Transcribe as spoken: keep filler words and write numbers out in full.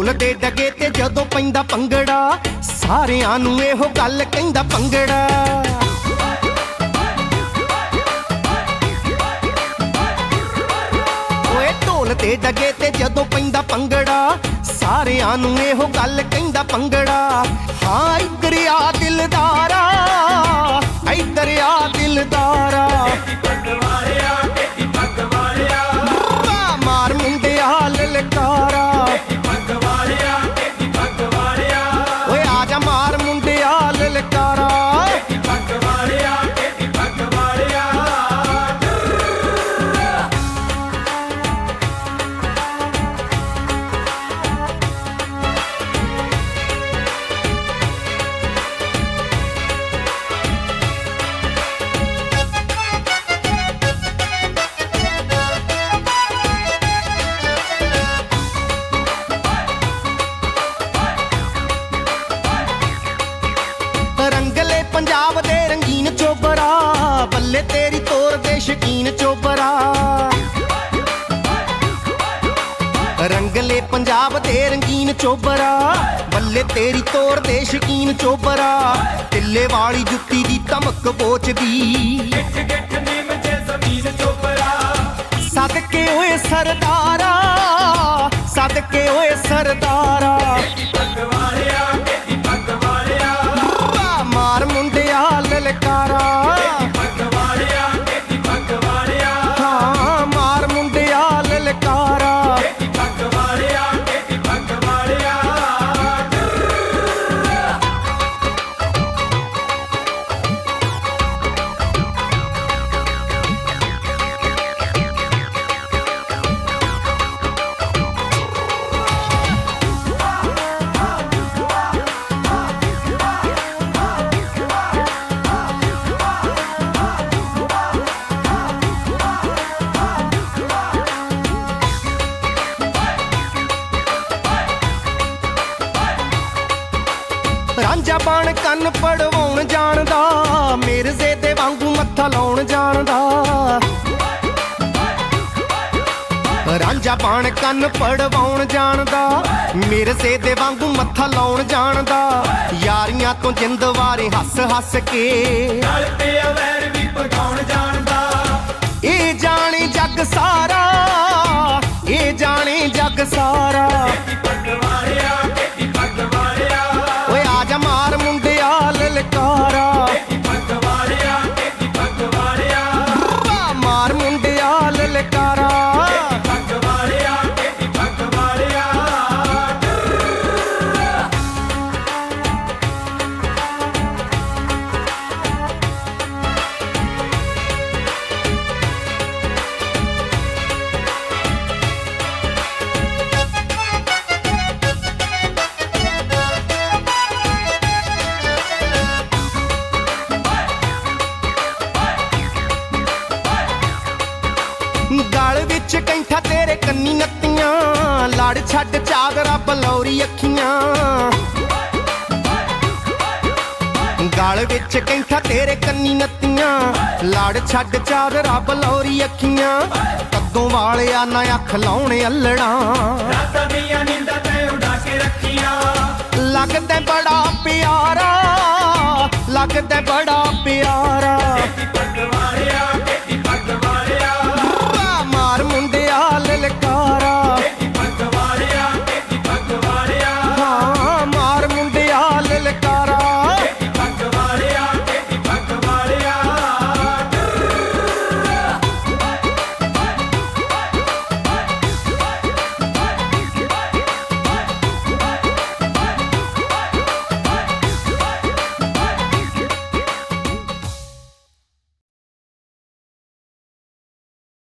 ਢੋਲ ਦੇ ਡਗੇ ਤੇ ਜਦੋਂ ਪੈਂਦਾ ਭੰਗੜਾ ਸਾਰਿਆਂ ਨੂੰ ਇਹੋ ਗੱਲ ਕਹਿੰਦਾ ਭੰਗੜਾ। ਓਏ ਢੋਲ ਦੇ ਡਗੇ ਤੇ ਜਦੋਂ ਪੈਂਦਾ ਭੰਗੜਾ ਸਾਰਿਆਂ ਨੂੰ ਇਹੋ ਗੱਲ ਕਹਿੰਦਾ ਭੰਗੜਾ। ਹਾਂ ਇੱਧਰ ਆ ਦਿਲਦਾਰਾ, ਇੱਧਰ ਆ ਦਿਲਦਾਰਾ, ਮਾਰ ਮੁੰਡਿਆ ਲਲਕਾਰਾ। ਓਏ ਆ ਜਾ ਮਾਰ ਮੁੰਡਿਆ ਲਲਕਾਰਾ। ਰੰਗਲੇ ਪੰਜਾਬ ਦੇ ਰੰਗੀਨ ਚੋਬਰਾ, ਬੱਲੇ ਤੇਰੀ ਤੋਰ ਦੇ ਸ਼ਕੀਨ ਚੋਬਰਾ। ਰੰਗਲੇ ਪੰਜਾਬ ਦੇ ਰੰਗੀਨ ਚੋਬਰਾ, ਬੱਲੇ ਤੇਰੀ ਤੋਰ ਦੇ ਸ਼ਕੀਨ ਚੋਬਰਾ। ਟਿੱਲੇ ਵਾਲੀ ਜੁੱਤੀ ਦੀ ਧਮਕ ਪੋਚਦੀ, ਸਦਕੇ ਓਏ ਸਰਦਾਰਾ, ਸਦਕੇ ਓਏ ਸਰਦਾਰਾ। ਮਾਰ ਮੁੰਡਿਆ ਲਲਕਾਰਾ, ਹਾਂ ਮਾਰ ਮੁੰਡਿਆ ਲਲਕਾਰਾ। ਰਾਂਝਾ ਬਣ ਕੰਨ ਪੜਵਾਉਣ ਜਾਣਦਾ, ਮਿਰਜ਼ੇ ਦੇ ਵਾਂਗੂ ਮੱਥਾ ਲਾਉਣ ਜਾਣਦਾ। ਰਾਂਝਾ ਬਣ ਕੰਨ ਪੜਵਾਉਣ ਜਾਣਦਾ, ਮਿਰਜ਼ੇ ਦੇ ਵਾਂਗੂ ਮੱਥਾ ਲਾਉਣ ਜਾਣਦਾ। ਯਾਰੀਆਂ ਤੋਂ ਜਿੰਦ ਵਾਰੇ ਹੱਸ ਹੱਸ ਕੇ ਨਾਲ ਪਿਆ ਵੈਰ ਵੀ ਭਗਾਉਣ ਜਾਣਦਾ। ਇਹ ਜਾਣੇ ਜੱਗ ਸਾਰਾ, ਇਹ ਜਾਣੇ ਜੱਗ ਸਾਰਾ। ਓਏ ਆ ਜਾ ਮਾਰ ਮੁੰਡਿਆ ਲਲਕਾਰਾ, ਮਾਰ ਮੁੰਡਿਆ ਲਲਕਾਰਾ। ਗਲ ਵਿੱਚ ਕੈਂਠਾ ਤੇਰੇ ਕੰਨੀ ਨੱਤੀਆਂ, ਲੜ ਛੱਡ ਚਾਦਰਾ ਬਲੌਰੀ ਅੱਖੀਆਂ। ਗਲ ਵਿੱਚ ਕੈਂਠਾ ਤੇਰੇ ਕੰਨੀ ਨੱਤੀਆਂ, ਲੜ ਛੱਡ ਚਾਦਰਾ ਬਲੌਰੀ ਅੱਖੀਆਂ। ਕੱਦੋਂ ਵਾਲਿਆ ਨਾ ਅੱਖ ਲਾਉਣੇ ਅੱਲੜਾਂ, ਰਾਤਾਂ ਦੀਆਂ ਨੀਂਦਾਂ ਤੈਂ ਉਡਾ ਕੇ ਰੱਖੀਆਂ। ਲੱਗਦਾ ਬੜਾ ਪਿਆਰਾ, ਲੱਗਦਾ ਬੜਾ ਪਿਆਰਾ। ਮਾਰ ਮੁੰਡਿਆ ਲਲਕਾਰਾ।